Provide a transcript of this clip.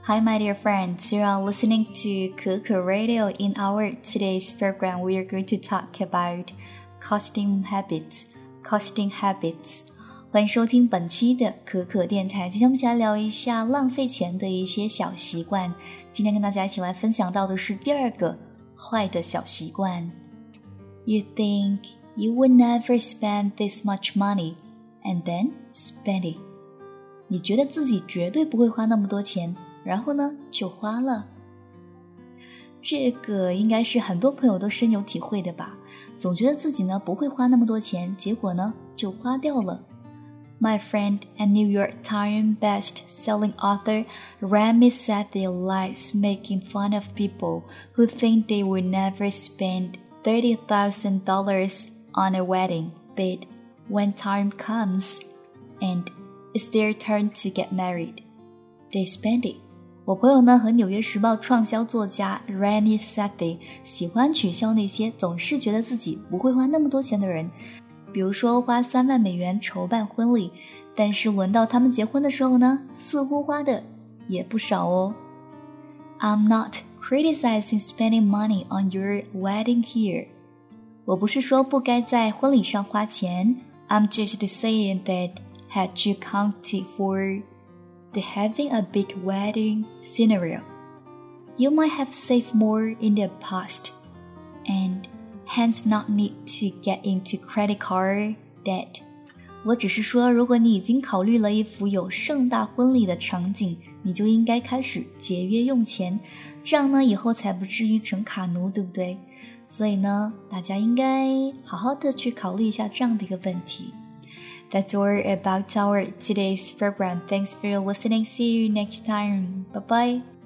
Hi, my dear friends. You are listening to Keke Radio. In our today's program, we are going to talk about costing habits. 欢迎收听本期的可可电台。今天我们一起来聊一下浪费钱的一些小习惯。今天跟大家一起来分享到的是第二个坏的小习惯。You think you would never spend this much money, and then spend it. 你觉得自己绝对不会花那么多钱，然后呢就花了。这个应该是很多朋友都深有体会的吧，总觉得自己呢不会花那么多钱，结果呢就花掉了。My friend and New York Times best-selling author Rami Sethi likes making fun of people who think they will never spend $30,000 on a wedding, but when time comes and it's their turn to get married, they spend it. 我朋友呢和纽约时报畅销作家 Rami Sethi 喜欢取笑那些总是觉得自己不会花那么多钱的人，比如说花3万美元筹办婚礼，但是轮到他们结婚的时候呢，似乎花的也不少哦。I'm not criticizing spending money on your wedding here. 我不是说不该在婚礼上花钱， I'm just saying that had you counted for the having a big wedding scenario, you might have saved more in the past and hence not need to get into credit card debt. 我只是说，如果你已经考虑了一幅有盛大婚礼的场景，你就应该开始节约用钱，这样呢以后才不至于成卡奴，对不对？所以呢大家应该好好的去考虑一下这样的一个问题。That's all about our today's program. Thanks for listening. See you next time. Bye-bye.